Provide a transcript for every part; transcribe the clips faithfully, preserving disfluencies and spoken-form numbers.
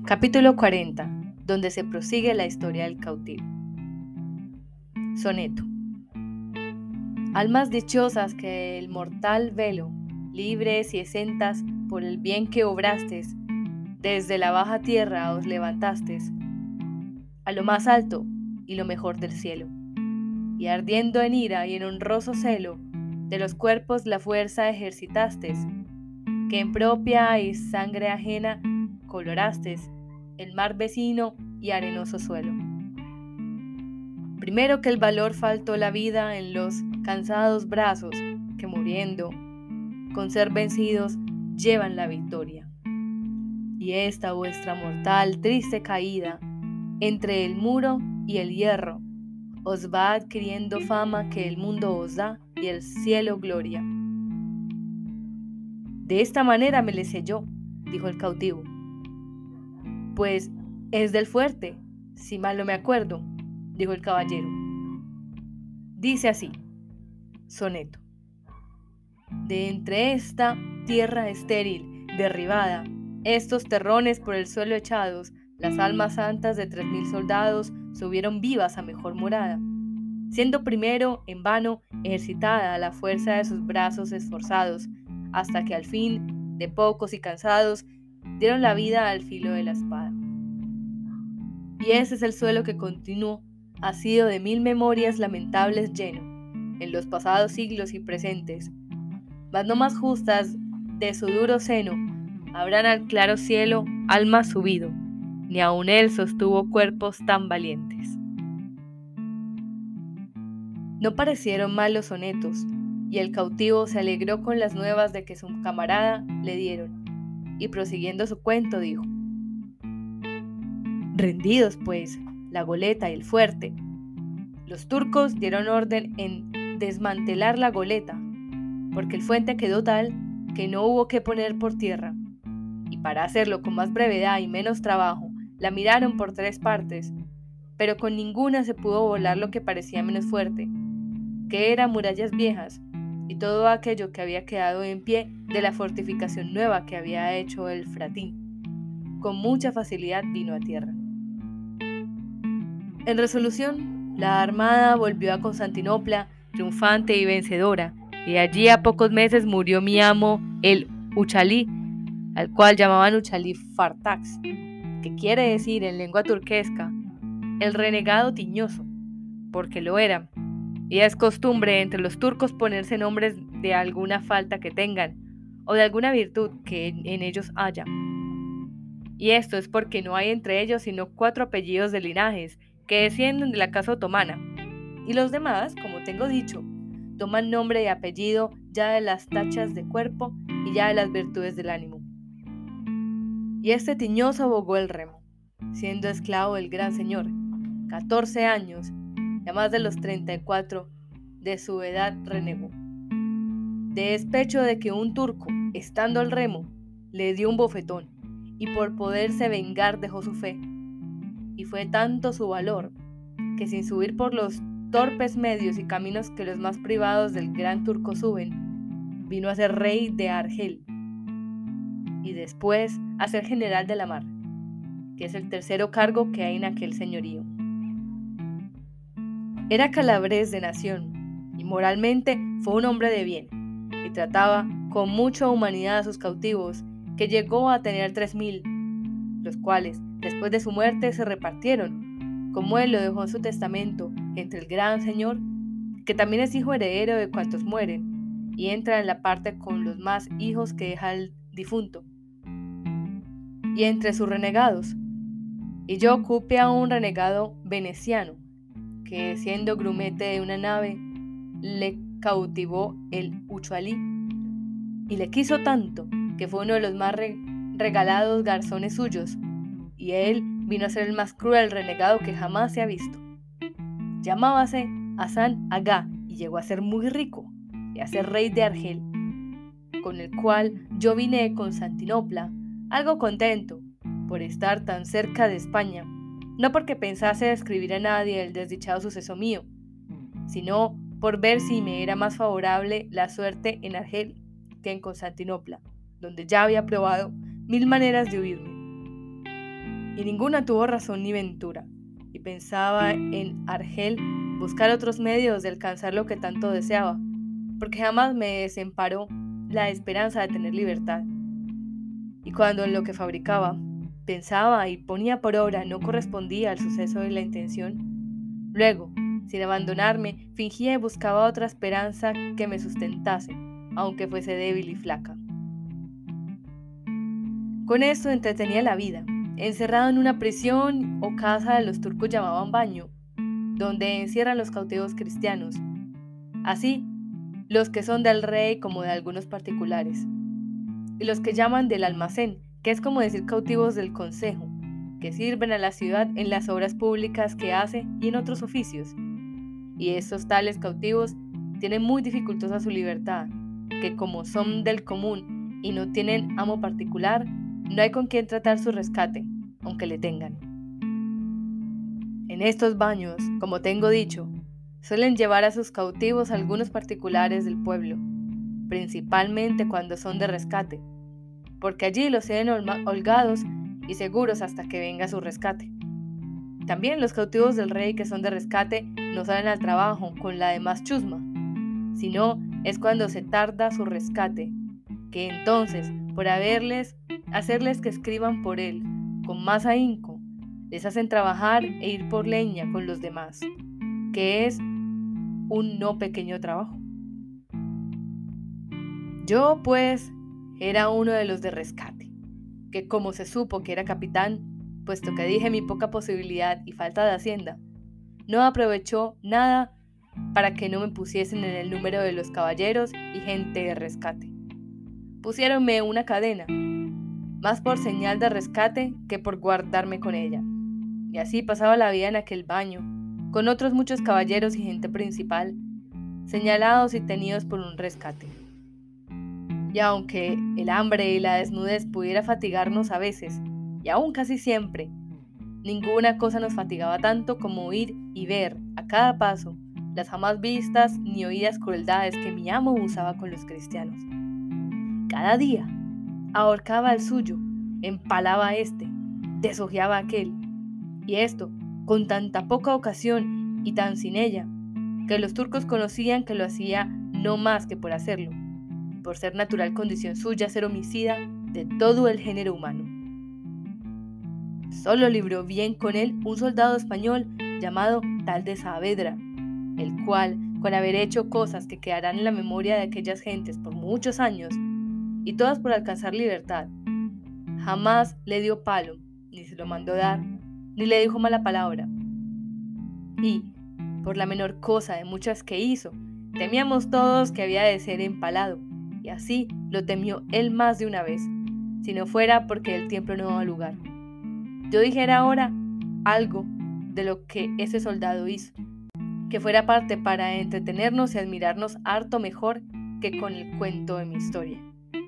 Capítulo cuarenta, donde se prosigue la historia del cautivo. Soneto. Almas dichosas que el mortal velo, libres y exentas por el bien que obrastes, desde la baja tierra os levantastes, a lo más alto y lo mejor del cielo, y ardiendo en ira y en honroso celo, de los cuerpos la fuerza ejercitastes, que en propia y sangre ajena colorastes el mar vecino y arenoso suelo. Primero que el valor faltó la vida en los cansados brazos que muriendo, con ser vencidos, llevan la victoria. Y esta vuestra mortal triste caída, entre el muro y el hierro, os va adquiriendo fama que el mundo os da y el cielo gloria. De esta manera me le selló, dijo el cautivo. Pues es del fuerte, si mal no me acuerdo, dijo el caballero. Dice así, soneto. De entre esta tierra estéril, derribada, estos terrones por el suelo echados, las almas santas de tres mil soldados subieron vivas a mejor morada, siendo primero, en vano, ejercitada la fuerza de sus brazos esforzados, hasta que al fin, de pocos y cansados, dieron la vida al filo de la espada. Y ese es el suelo que continuo ha sido de mil memorias lamentables lleno, en los pasados siglos y presentes, mas no más justas de su duro seno, habrán al claro cielo alma subido, ni aun él sostuvo cuerpos tan valientes. No parecieron mal los sonetos, y el cautivo se alegró con las nuevas de que su camarada le dieron, y prosiguiendo su cuento dijo: rendidos pues la goleta y el fuerte, los turcos dieron orden en desmantelar la goleta, porque el fuerte quedó tal que no hubo que poner por tierra, y para hacerlo con más brevedad y menos trabajo, la miraron por tres partes, pero con ninguna se pudo volar lo que parecía menos fuerte, que eran murallas viejas, y todo aquello que había quedado en pie de la fortificación nueva que había hecho el fratín. Con mucha facilidad vino a tierra. En resolución, la armada volvió a Constantinopla, triunfante y vencedora, y allí a pocos meses murió mi amo, el Uchalí, al cual llamaban Uchalí Fartax, que quiere decir en lengua turquesca, el renegado tiñoso, porque lo era, y es costumbre entre los turcos ponerse nombres de alguna falta que tengan, o de alguna virtud que en ellos haya. Y esto es porque no hay entre ellos sino cuatro apellidos de linajes, que descienden de la casa otomana, y los demás, como tengo dicho, toman nombre y apellido ya de las tachas de cuerpo y ya de las virtudes del ánimo. Y este tiñoso abogó el remo, siendo esclavo del gran señor, catorce años, y a más de los treinta y cuatro de su edad renegó, de despecho de que un turco, estando al remo, le dio un bofetón, y por poderse vengar dejó su fe. Y fue tanto su valor, que sin subir por los torpes medios y caminos que los más privados del gran turco suben, vino a ser rey de Argel, y después a ser general de la mar, que es el tercero cargo que hay en aquel señorío. Era calabrés de nación, y moralmente fue un hombre de bien, y trataba con mucha humanidad a sus cautivos, que llegó a tener tres mil, los cuales, después de su muerte, se repartieron, como él lo dejó en su testamento, entre el gran señor, que también es hijo heredero de cuantos mueren, y entra en la parte con los más hijos que deja el difunto, y entre sus renegados. Y yo ocupé a un renegado veneciano, que siendo grumete de una nave, le cautivó el Uchalí, y le quiso tanto, que fue uno de los más re- regalados garzones suyos, y él vino a ser el más cruel renegado que jamás se ha visto. Llamábase Hasan Agá, y llegó a ser muy rico, y a ser rey de Argel, con el cual yo vine de Constantinopla, algo contento, por estar tan cerca de España, no porque pensase escribir a nadie el desdichado suceso mío, sino por ver si me era más favorable la suerte en Argel que en Constantinopla, donde ya había probado mil maneras de huirme. y ninguna tuvo razón ni ventura, y pensaba en Argel buscar otros medios de alcanzar lo que tanto deseaba, porque jamás me desemparó la esperanza de tener libertad. Y cuando en lo que fabricaba, pensaba y ponía por obra no correspondía al suceso de la intención, luego, sin abandonarme, fingía y buscaba otra esperanza que me sustentase, aunque fuese débil y flaca. Con esto entretenía la vida, encerrado en una prisión o casa de los turcos llamaban baño, donde encierran los cautivos cristianos, así los que son del rey como de algunos particulares, y los que llaman del almacén, que es como decir cautivos del consejo, que sirven a la ciudad en las obras públicas que hace y en otros oficios. Y estos tales cautivos tienen muy dificultosa su libertad, que como son del común y no tienen amo particular, no hay con quien tratar su rescate, aunque le tengan. En estos baños, como tengo dicho, suelen llevar a sus cautivos algunos particulares del pueblo, principalmente cuando son de rescate, porque allí los tienen holgados y seguros hasta que venga su rescate. También los cautivos del rey que son de rescate no salen al trabajo con la demás chusma, sino es cuando se tarda su rescate, que entonces, por haberles, hacerles que escriban por él, con más ahínco, les hacen trabajar e ir por leña con los demás, que es un no pequeño trabajo. Yo, pues, era uno de los de rescate, que como se supo que era capitán, puesto que dije mi poca posibilidad y falta de hacienda, no aprovechó nada para que no me pusiesen en el número de los caballeros y gente de rescate. Pusiéronme una cadena, más por señal de rescate que por guardarme con ella, y así pasaba la vida en aquel baño, con otros muchos caballeros y gente principal, señalados y tenidos por un rescate. Y aunque el hambre y la desnudez pudiera fatigarnos a veces, y aún casi siempre, ninguna cosa nos fatigaba tanto como oír y ver a cada paso las jamás vistas ni oídas crueldades que mi amo usaba con los cristianos. Cada día ahorcaba al suyo, empalaba a este, desojeaba a aquel, y esto con tanta poca ocasión y tan sin ella, que los turcos conocían que lo hacía no más que por hacerlo, por ser natural condición suya ser homicida de todo el género humano. Solo libró bien con él un soldado español llamado tal de Saavedra, el cual, con haber hecho cosas que quedarán en la memoria de aquellas gentes por muchos años, y todas por alcanzar libertad, jamás le dio palo, ni se lo mandó dar, ni le dijo mala palabra. Y, por la menor cosa de muchas que hizo, temíamos todos que había de ser empalado, y así lo temió él más de una vez, si no fuera porque el tiempo no daba lugar. Yo dijera ahora algo de lo que ese soldado hizo, que fuera parte para entretenernos y admirarnos harto mejor que con el cuento de mi historia.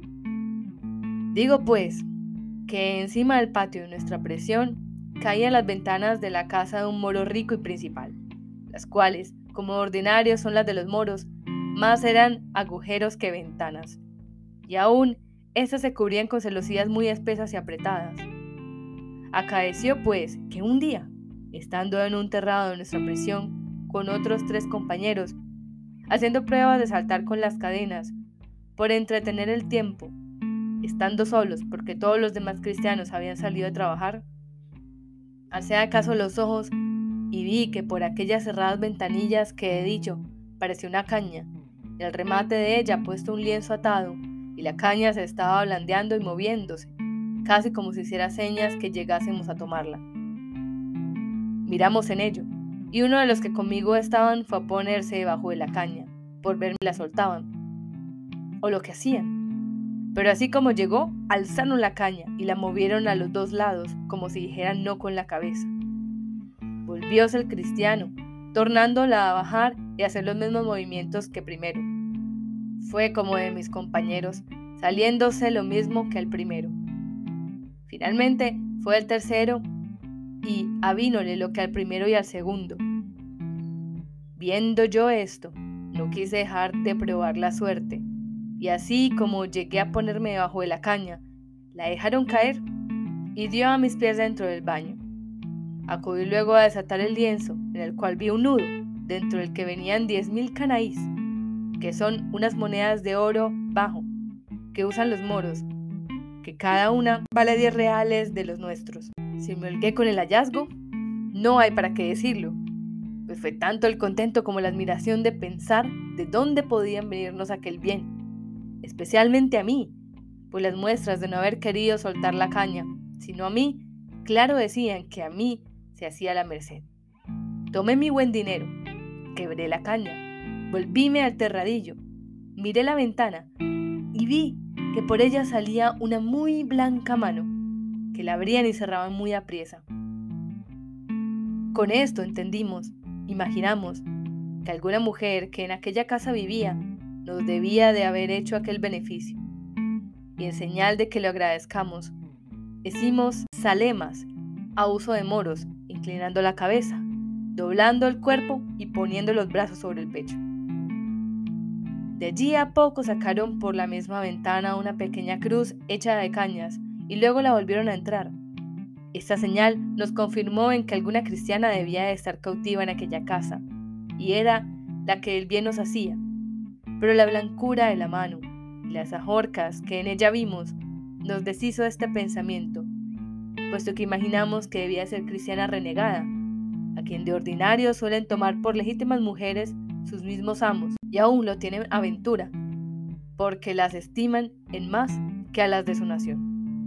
Digo pues, que encima del patio de nuestra prisión caían las ventanas de la casa de un moro rico y principal, las cuales, como ordinario son las de los moros, más eran agujeros que ventanas, y aún estas se cubrían con celosías muy espesas y apretadas. Acaeció pues que un día, estando en un terrado de nuestra prisión con otros tres compañeros, haciendo pruebas de saltar con las cadenas, por entretener el tiempo, estando solos porque todos los demás cristianos habían salido a trabajar, alcé acaso los ojos y vi que por aquellas cerradas ventanillas que he dicho parecía una caña, y al remate de ella puesto un lienzo atado, y la caña se estaba blandeando y moviéndose, casi como si hiciera señas que llegásemos a tomarla. Miramos en ello, y uno de los que conmigo estaban fue a ponerse debajo de la caña, por ver si la soltaban, o lo que hacían. Pero así como llegó, alzaron la caña y la movieron a los dos lados, como si dijeran no con la cabeza. Volvióse el cristiano, tornándola a bajar y a hacer los mismos movimientos que primero. Fue como de mis compañeros, saliéndose lo mismo que el primero. Finalmente fue el tercero y avínole lo que al primero y al segundo. Viendo yo esto, no quise dejar de probar la suerte, y así como llegué a ponerme debajo de la caña, la dejaron caer, y dio a mis pies dentro del baño. Acudí luego a desatar el lienzo, en el cual vi un nudo, dentro del que venían diez mil canaís, que son unas monedas de oro bajo, que usan los moros, que cada una vale diez reales de los nuestros. Si me holgué con el hallazgo, no hay para qué decirlo, pues fue tanto el contento como la admiración de pensar de dónde podían venirnos aquel bien, especialmente a mí, pues las muestras de no haber querido soltar la caña, sino a mí, claro decían que a mí se hacía la merced. Tomé mi buen dinero, quebré la caña, volvíme al terradillo, miré la ventana y vi que por ella salía una muy blanca mano, que la abrían y cerraban muy apriesa. Con esto entendimos, imaginamos, que alguna mujer que en aquella casa vivía nos debía de haber hecho aquel beneficio. Y en señal de que lo agradezcamos, hicimos zalemas a uso de moros, inclinando la cabeza, doblando el cuerpo y poniendo los brazos sobre el pecho. De allí a poco sacaron por la misma ventana una pequeña cruz hecha de cañas y luego la volvieron a entrar. Esta señal nos confirmó en que alguna cristiana debía de estar cautiva en aquella casa, y era la que el bien nos hacía. Pero la blancura de la mano y las ajorcas que en ella vimos nos deshizo este pensamiento, puesto que imaginamos que debía ser cristiana renegada, a quien de ordinario suelen tomar por legítimas mujeres sus mismos amos, y aún lo tienen a ventura, porque las estiman en más que a las de su nación.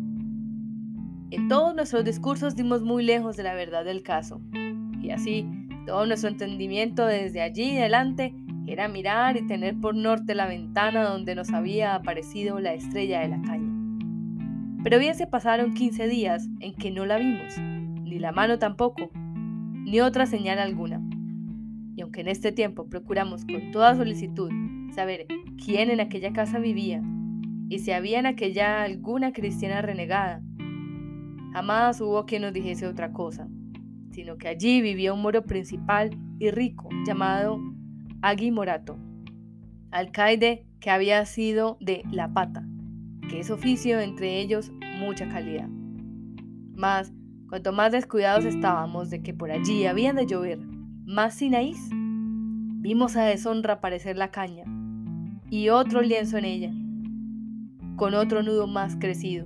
En todos nuestros discursos dimos muy lejos de la verdad del caso, y así todo nuestro entendimiento desde allí adelante era mirar y tener por norte la ventana donde nos había aparecido la estrella de la caña. Pero bien se pasaron quince días en que no la vimos, ni la mano tampoco, ni otra señal alguna. Y aunque en este tiempo procuramos con toda solicitud saber quién en aquella casa vivía y si había en aquella alguna cristiana renegada, jamás hubo quien nos dijese otra cosa, sino que allí vivía un moro principal y rico llamado Agui Morato, alcaide que había sido de La Pata, que es oficio entre ellos mucha calidad. Mas, cuanto más descuidados estábamos de que por allí habían de llover más sinaís, vimos a deshonra aparecer la caña y otro lienzo en ella, con otro nudo más crecido.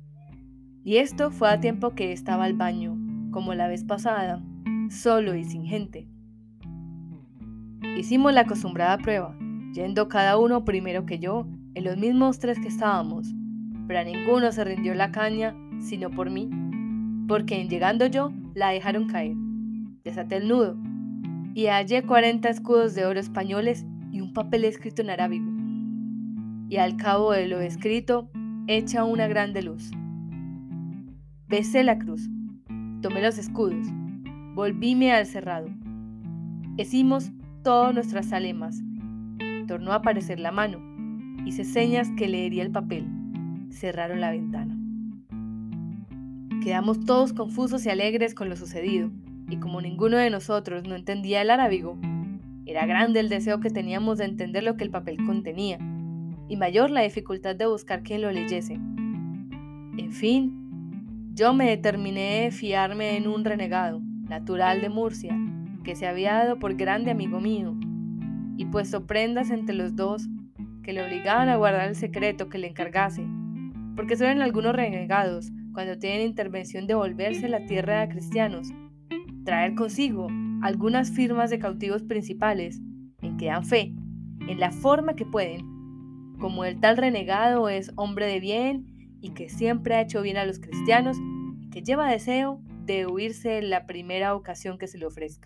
Y esto fue a tiempo que estaba al baño, como la vez pasada, solo y sin gente. Hicimos la acostumbrada prueba, yendo cada uno primero que yo, en los mismos tres que estábamos, pero a ninguno se rindió la caña, sino por mí, porque en llegando yo, la dejaron caer. Desaté el nudo, y hallé cuarenta escudos de oro españoles y un papel escrito en arábigo. Y al cabo de lo escrito, echa una grande luz. Besé la cruz, tomé los escudos, volvíme al cerrado. Hicimos todas nuestras zalemas. Tornó a aparecer la mano, hice señas que leería el papel. Cerraron la ventana. Quedamos todos confusos y alegres con lo sucedido, y como ninguno de nosotros no entendía el arábigo, era grande el deseo que teníamos de entender lo que el papel contenía, y mayor la dificultad de buscar quien lo leyese. En fin, yo me determiné a fiarme en un renegado, natural de Murcia, que se había dado por grande amigo mío, y puesto prendas entre los dos que le obligaban a guardar el secreto que le encargase, porque suelen algunos renegados, cuando tienen intervención de volverse la tierra de cristianos, traer consigo algunas firmas de cautivos principales, en que dan fe, en la forma que pueden, como el tal renegado es hombre de bien y que siempre ha hecho bien a los cristianos y que lleva deseo de huirse en la primera ocasión que se le ofrezca.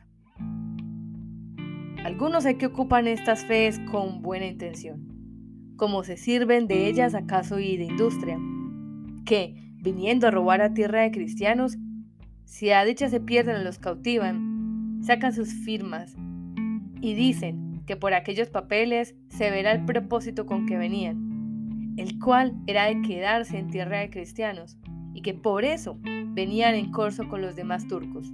Algunos hay que ocupan estas fees con buena intención, como se sirven de ellas acaso y de industria, que, viniendo a robar a tierra de cristianos, si a dicha se pierden o los cautivan, sacan sus firmas y dicen que por aquellos papeles se verá el propósito con que venían, el cual era de quedarse en tierra de cristianos, y que por eso venían en corso con los demás turcos.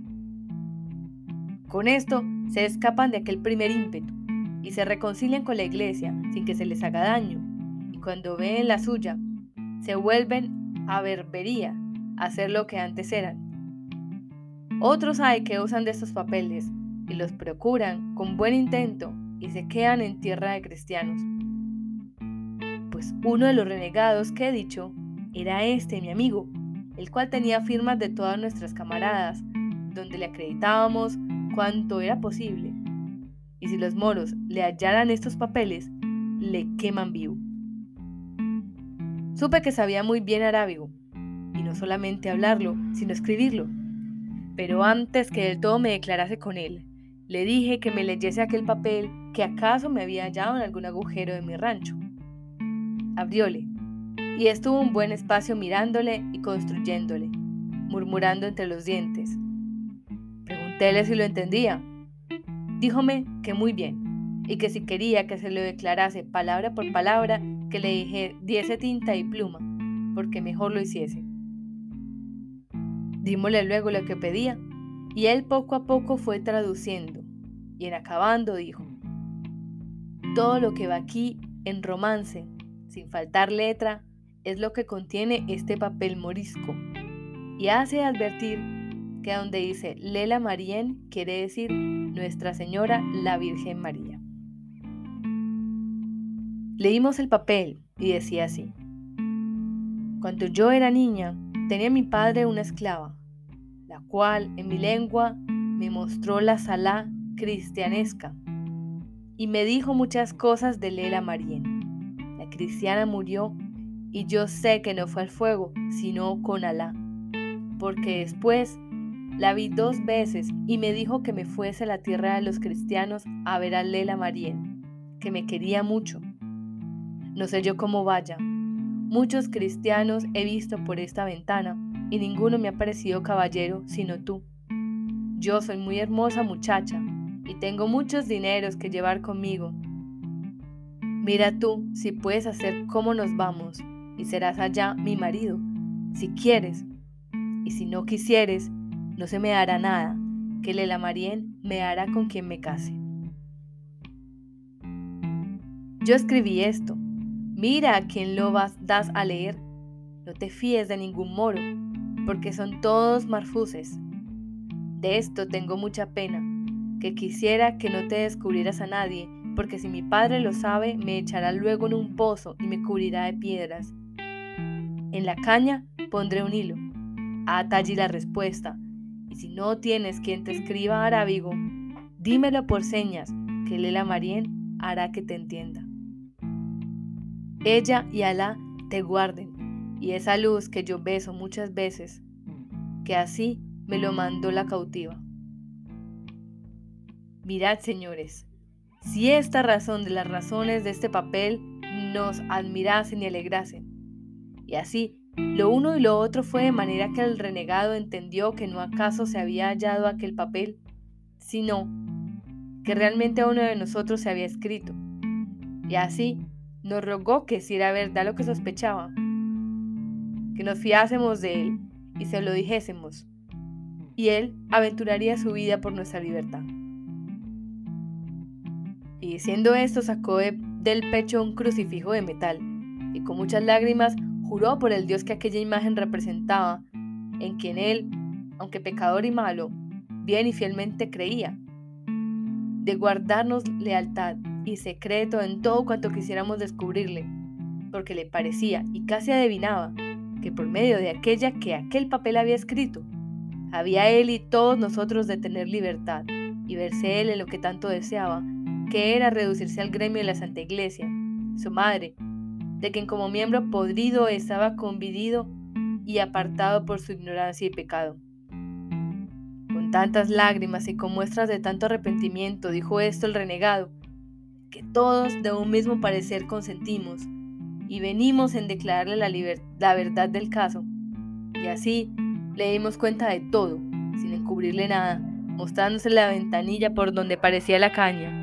Con esto se escapan de aquel primer ímpetu y se reconcilian con la iglesia sin que se les haga daño, y cuando ven la suya, se vuelven a berbería, a ser lo que antes eran. Otros hay que usan de estos papeles y los procuran con buen intento y se quedan en tierra de cristianos. Pues uno de los renegados que he dicho era este, mi amigo, el cual tenía firmas de todas nuestras camaradas, donde le acreditábamos cuanto era posible. Y si los moros le hallaran estos papeles, le queman vivo. Supe que sabía muy bien arábigo, y no solamente hablarlo, sino escribirlo. Pero antes que del todo me declarase con él, le dije que me leyese aquel papel que acaso me había hallado en algún agujero de mi rancho. Abrióle, y estuvo un buen espacio mirándole y construyéndole, murmurando entre los dientes. Preguntéle si lo entendía. Díjome que muy bien, y que si quería que se lo declarase palabra por palabra, que le dije, diese tinta y pluma, porque mejor lo hiciese. Dímosle luego lo que pedía, y él poco a poco fue traduciendo, y en acabando dijo: todo lo que va aquí en romance, sin faltar letra, es lo que contiene este papel morisco, y hace advertir que donde dice Lela Marien quiere decir Nuestra Señora la Virgen María. Leímos el papel y decía así: cuando yo era niña, tenía mi padre una esclava, la cual en mi lengua me mostró la salá cristianesca y me dijo muchas cosas de Lela Marien. La cristiana murió y yo sé que no fue al fuego, sino con Alá, porque después la vi dos veces y me dijo que me fuese a la tierra de los cristianos a ver a Lela Marien, que me quería mucho. No sé yo cómo vaya. Muchos cristianos he visto por esta ventana y ninguno me ha parecido caballero sino tú. Yo soy muy hermosa muchacha y tengo muchos dineros que llevar conmigo. Mira tú si puedes hacer cómo nos vamos y serás allá mi marido, si quieres. Y si no quisieres, no se me hará nada, que Lela Marien me hará con quien me case. Yo escribí esto. Mira a quien lo vas, das a leer. No te fíes de ningún moro, porque son todos marfuces. De esto tengo mucha pena, que quisiera que no te descubrieras a nadie, porque si mi padre lo sabe, me echará luego en un pozo y me cubrirá de piedras. En la caña pondré un hilo. Ata allí la respuesta, y si no tienes quien te escriba arábigo, dímelo por señas, que Lela Marien hará que te entienda. Ella y Alá te guarden, y esa luz que yo beso muchas veces, que así me lo mandó la cautiva. Mirad, señores, si esta razón de las razones de este papel nos admirasen y alegrasen, y así lo uno y lo otro fue de manera que el renegado entendió que no acaso se había hallado aquel papel, sino que realmente a uno de nosotros se había escrito, y así nos rogó que si era verdad lo que sospechaba, que nos fiásemos de él y se lo dijésemos, y él aventuraría su vida por nuestra libertad. Y diciendo esto sacó de, del pecho un crucifijo de metal, y con muchas lágrimas juró por el Dios que aquella imagen representaba, en quien él, aunque pecador y malo, bien y fielmente creía, de guardarnos lealtad y secreto en todo cuanto quisiéramos descubrirle, porque le parecía y casi adivinaba que por medio de aquella que aquel papel había escrito, había él y todos nosotros de tener libertad y verse él en lo que tanto deseaba, que era reducirse al gremio de la Santa Iglesia, su madre, de quien como miembro podrido estaba convidido y apartado por su ignorancia y pecado. Con tantas lágrimas y con muestras de tanto arrepentimiento dijo esto el renegado, que todos de un mismo parecer consentimos y venimos en declararle la, liber- la verdad del caso. Y así le dimos cuenta de todo, sin encubrirle nada, mostrándose la ventanilla por donde parecía la caña.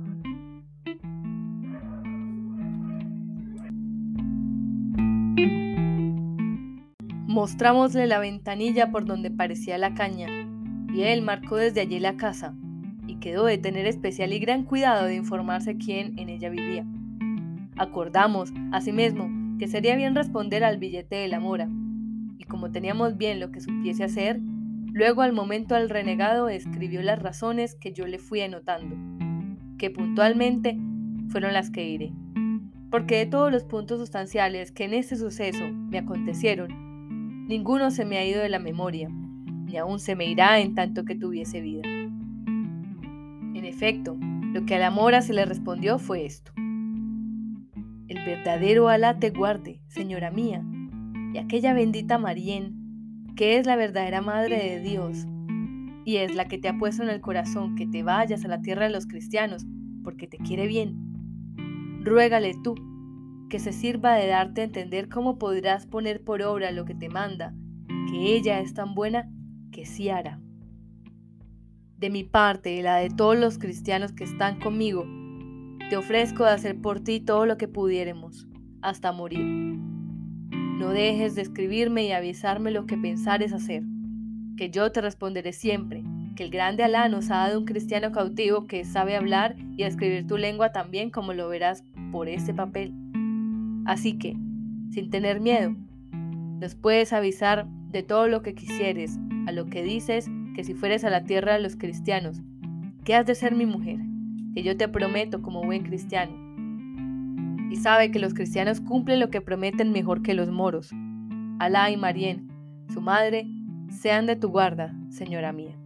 Mostrámosle la ventanilla por donde parecía la caña, y él marcó desde allí la casa, y quedó de tener especial y gran cuidado de informarse quién en ella vivía. Acordamos, asimismo, que sería bien responder al billete de la mora, y como teníamos bien lo que supiese hacer, luego al momento al renegado escribió las razones que yo le fui anotando, que puntualmente fueron las que diré. Porque de todos los puntos sustanciales que en este suceso me acontecieron, ninguno se me ha ido de la memoria, ni aún se me irá en tanto que tuviese vida. En efecto, lo que a la mora se le respondió fue esto: el verdadero Alá te guarde, señora mía, y aquella bendita Marién, que es la verdadera Madre de Dios, y es la que te ha puesto en el corazón que te vayas a la tierra de los cristianos, porque te quiere bien. Ruégale tú, que se sirva de darte a entender cómo podrás poner por obra lo que te manda, que ella es tan buena que sí hará. De mi parte y la de todos los cristianos que están conmigo, te ofrezco de hacer por ti todo lo que pudiéremos, hasta morir. No dejes de escribirme y avisarme lo que pensares hacer, que yo te responderé siempre, que el grande Alá nos ha dado un cristiano cautivo que sabe hablar y escribir tu lengua tan bien como lo verás por este papel. Así que, sin tener miedo, nos puedes avisar de todo lo que quisieres, a lo que dices que si fueres a la tierra de los cristianos, que has de ser mi mujer, que yo te prometo como buen cristiano. Y sabe que los cristianos cumplen lo que prometen mejor que los moros. Alá y Marién, su madre, sean de tu guarda, señora mía.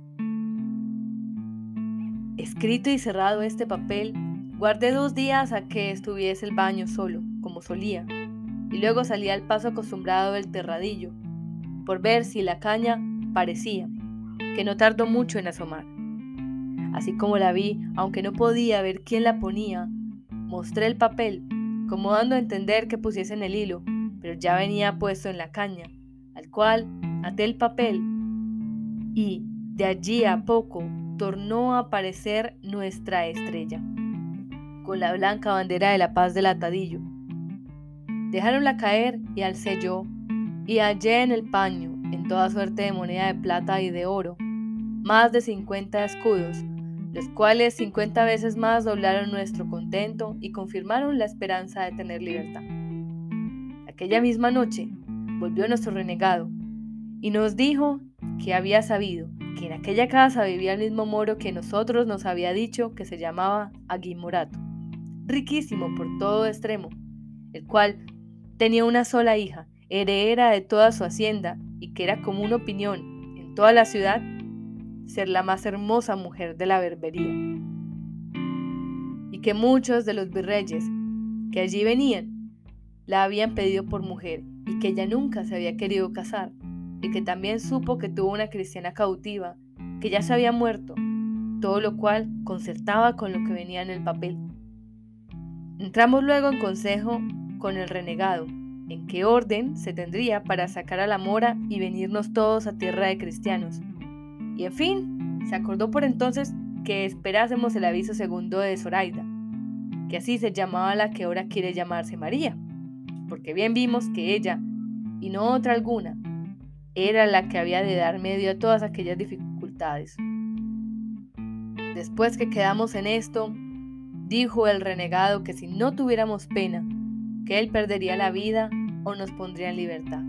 Escrito y cerrado este papel, guardé dos días a que estuviese el baño solo, como solía, y luego salí al paso acostumbrado del terradillo, por ver si la caña parecía, que no tardó mucho en asomar. Así como la vi, aunque no podía ver quién la ponía, mostré el papel, como dando a entender que pusiesen el hilo, pero ya venía puesto en la caña, al cual até el papel, y de allí a poco tornó a aparecer nuestra estrella, con la blanca bandera de la paz del atadillo. Dejáronla caer y alcé yo, y hallé en el paño, en toda suerte de moneda de plata y de oro, más de cincuenta escudos, los cuales cincuenta veces más doblaron nuestro contento y confirmaron la esperanza de tener libertad. Aquella misma noche volvió nuestro renegado y nos dijo que había sabido que en aquella casa vivía el mismo moro que nosotros nos había dicho que se llamaba Agui Morato, riquísimo por todo extremo, el cual tenía una sola hija, heredera de toda su hacienda, y que era común opinión en toda la ciudad ser la más hermosa mujer de la berbería, y que muchos de los virreyes que allí venían la habían pedido por mujer y que ella nunca se había querido casar, y que también supo que tuvo una cristiana cautiva que ya se había muerto, todo lo cual concertaba con lo que venía en el papel. Entramos luego en consejo con el renegado, en qué orden se tendría para sacar a la mora y venirnos todos a tierra de cristianos. Y en fin, se acordó por entonces que esperásemos el aviso segundo de Zoraida, que así se llamaba la que ahora quiere llamarse María, porque bien vimos que ella, y no otra alguna, era la que había de dar medio a todas aquellas dificultades. Después que quedamos en esto, dijo el renegado que si no tuviéramos pena, que él perdería la vida o nos pondría en libertad.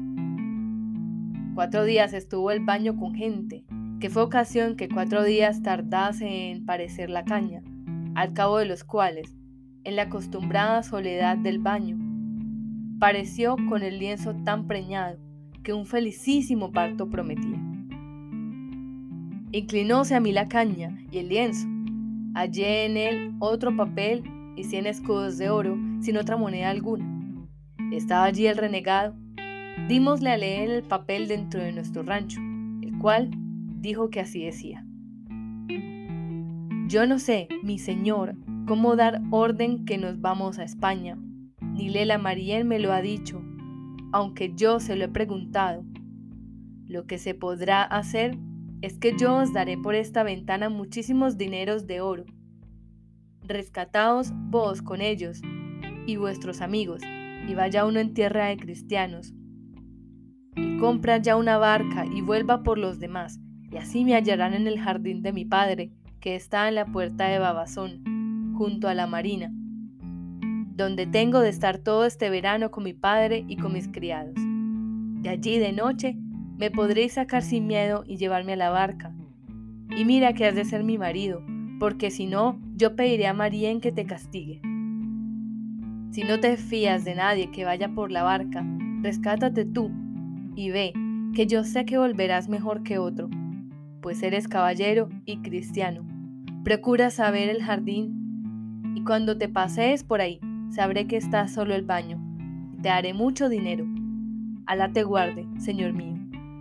Cuatro días estuvo el baño con gente, que fue ocasión que cuatro días tardase en parecer la caña, al cabo de los cuales, en la acostumbrada soledad del baño, pareció con el lienzo tan preñado que un felicísimo parto prometía. Inclinóse a mí la caña y el lienzo, hallé en él otro papel y cien escudos de oro, sin otra moneda alguna. Estaba allí el renegado. Dímosle a leer el papel dentro de nuestro rancho, el cual dijo que así decía: yo no sé, mi señor, cómo dar orden que nos vamos a España, ni Lela Marién me lo ha dicho, aunque yo se lo he preguntado. Lo que se podrá hacer es que yo os daré por esta ventana muchísimos dineros de oro. Rescataos vos con ellos y vuestros amigos, y vaya uno en tierra de cristianos, y compra ya una barca y vuelva por los demás, y así me hallarán en el jardín de mi padre, que está en la puerta de Babazón, junto a la marina, donde tengo de estar todo este verano con mi padre y con mis criados. De allí de noche me podréis sacar sin miedo y llevarme a la barca. Y mira que has de ser mi marido, porque si no, yo pediré a Marién que te castigue. Si no te fías de nadie que vaya por la barca, rescátate tú y ve, que yo sé que volverás mejor que otro, pues eres caballero y cristiano. Procura saber el jardín, y cuando te pasees por ahí, sabré que está solo el baño. Te daré mucho dinero. Alá te guarde, señor mío.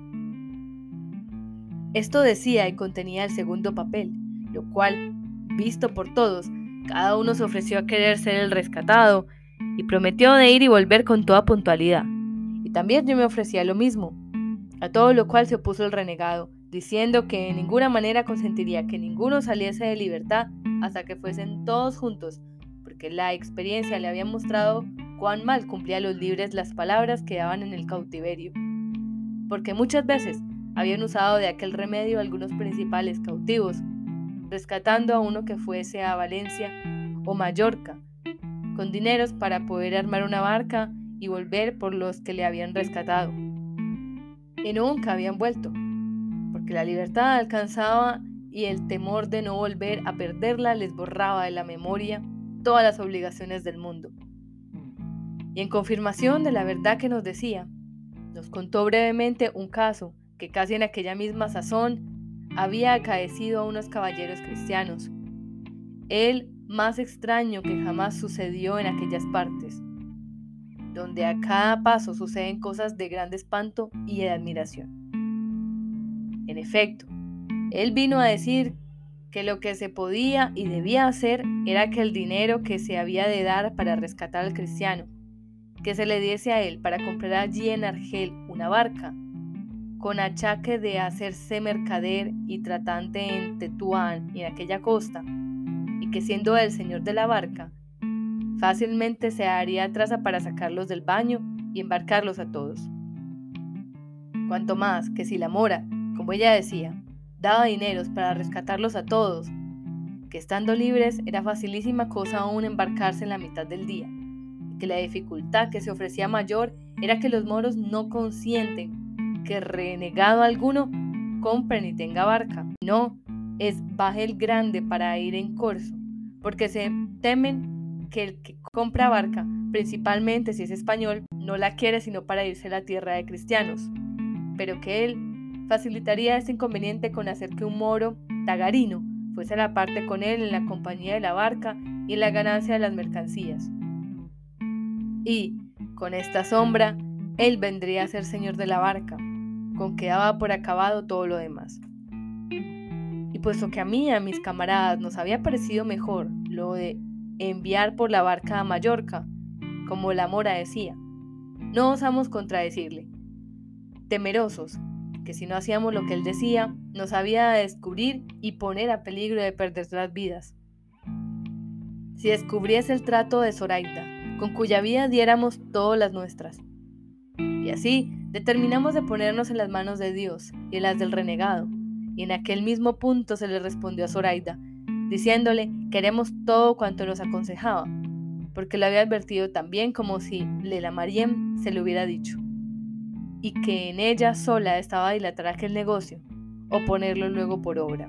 Esto decía y contenía el segundo papel, lo cual, visto por todos, cada uno se ofreció a querer ser el rescatado y prometió de ir y volver con toda puntualidad. Y también yo me ofrecía lo mismo, a todo lo cual se opuso el renegado, diciendo que de ninguna manera consentiría que ninguno saliese de libertad hasta que fuesen todos juntos, porque la experiencia le había mostrado cuán mal cumplía a los libres las palabras que daban en el cautiverio, porque muchas veces habían usado de aquel remedio algunos principales cautivos, rescatando a uno que fuese a Valencia o Mallorca, con dineros para poder armar una barca y volver por los que le habían rescatado. Y nunca habían vuelto, porque la libertad alcanzaba y el temor de no volver a perderla les borraba de la memoria todas las obligaciones del mundo. Y en confirmación de la verdad que nos decía, nos contó brevemente un caso que casi en aquella misma sazón había acaecido a unos caballeros cristianos, el más extraño que jamás sucedió en aquellas partes, donde a cada paso suceden cosas de gran espanto y de admiración. En efecto, él vino a decir que lo que se podía y debía hacer era que el dinero que se había de dar para rescatar al cristiano, que se le diese a él para comprar allí en Argel una barca, con achaque de hacerse mercader y tratante en Tetuán y en aquella costa, y que siendo él señor de la barca, fácilmente se haría traza para sacarlos del baño y embarcarlos a todos. Cuanto más que si la mora, como ella decía, daba dineros para rescatarlos a todos, que estando libres era facilísima cosa aún embarcarse en la mitad del día, y que la dificultad que se ofrecía mayor era que los moros no consienten que renegado alguno compre ni tenga barca, no es bajel grande para ir en corso, porque se temen que el que compra barca, principalmente si es español, no la quiere sino para irse a la tierra de cristianos, pero que él facilitaría este inconveniente con hacer que un moro tagarino fuese a la parte con él en la compañía de la barca y en la ganancia de las mercancías. Y, con esta sombra, él vendría a ser señor de la barca, con que daba por acabado todo lo demás. Y puesto que a mí y a mis camaradas nos había parecido mejor lo de enviar por la barca a Mallorca, como la mora decía, no osamos contradecirle, temerosos, que si no hacíamos lo que él decía, nos había de descubrir y poner a peligro de perder las vidas. Si descubriese el trato de Zoraida, con cuya vida diéramos todas las nuestras. Y así determinamos de ponernos en las manos de Dios y en las del renegado, y en aquel mismo punto se le respondió a Zoraida, diciéndole que haremos todo cuanto nos aconsejaba, porque lo había advertido tan bien como si Lela Marién se le hubiera dicho, y que en ella sola estaba dilatar aquel negocio, o ponerlo luego por obra.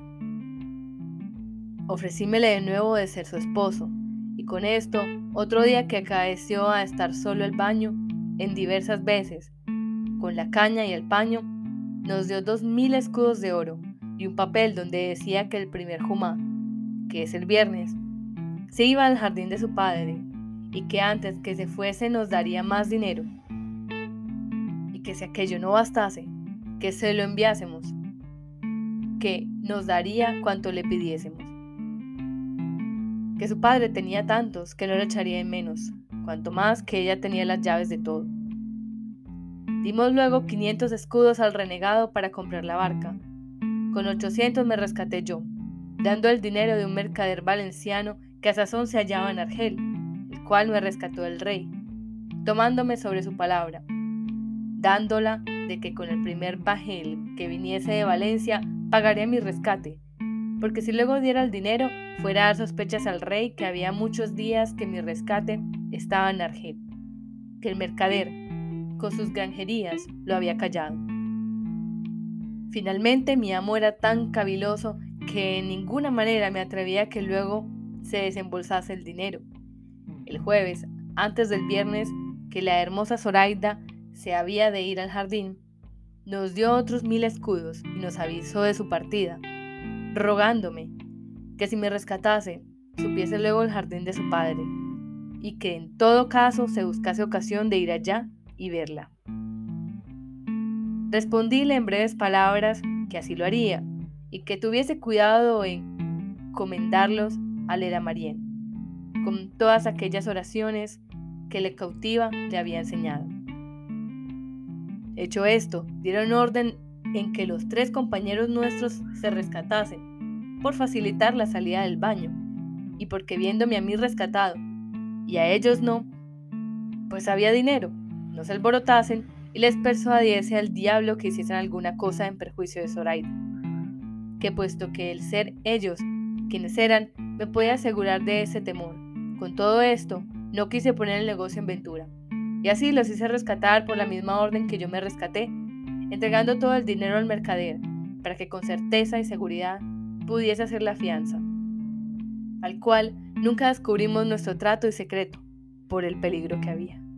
Ofrecímele de nuevo de ser su esposo, y con esto, otro día que acaeció a estar solo el baño, en diversas veces, con la caña y el paño, nos dio dos mil escudos de oro, y un papel donde decía que el primer jumá, que es el viernes, se iba al jardín de su padre, y que antes que se fuese nos daría más dinero, y que si aquello no bastase, que se lo enviásemos, que nos daría cuanto le pidiésemos. Que su padre tenía tantos que no lo echaría en menos, cuanto más que ella tenía las llaves de todo. Dimos luego quinientos escudos al renegado para comprar la barca. Con ochocientos me rescaté yo, dando el dinero de un mercader valenciano que a sazón se hallaba en Argel, el cual me rescató el rey, tomándome sobre su palabra, dándola de que con el primer bajel que viniese de Valencia pagaría mi rescate, porque si luego diera el dinero fuera a dar sospechas al rey que había muchos días que mi rescate estaba en Argel, que el mercader, con sus granjerías, lo había callado. Finalmente mi amo era tan caviloso que en ninguna manera me atrevía a que luego se desembolsase el dinero. El jueves, antes del viernes, que la hermosa Zoraida se había de ir al jardín, nos dio otros mil escudos y nos avisó de su partida, rogándome que si me rescatase, supiese luego el jardín de su padre, y que en todo caso se buscase ocasión de ir allá y verla. Respondíle en breves palabras que así lo haría, y que tuviese cuidado en comendarlos a Leda Marien, con todas aquellas oraciones que la cautiva le había enseñado. Hecho esto, dieron orden en que los tres compañeros nuestros se rescatasen, por facilitar la salida del baño, y porque viéndome a mí rescatado, y a ellos no, pues había dinero, no se alborotasen y les persuadiese al diablo que hiciesen alguna cosa en perjuicio de Zoraida, que puesto que el ser ellos quienes eran, me podía asegurar de ese temor. Con todo esto, no quise poner el negocio en ventura, y así los hice rescatar por la misma orden que yo me rescaté, entregando todo el dinero al mercader, para que con certeza y seguridad pudiese hacer la fianza, al cual nunca descubrimos nuestro trato y secreto, por el peligro que había.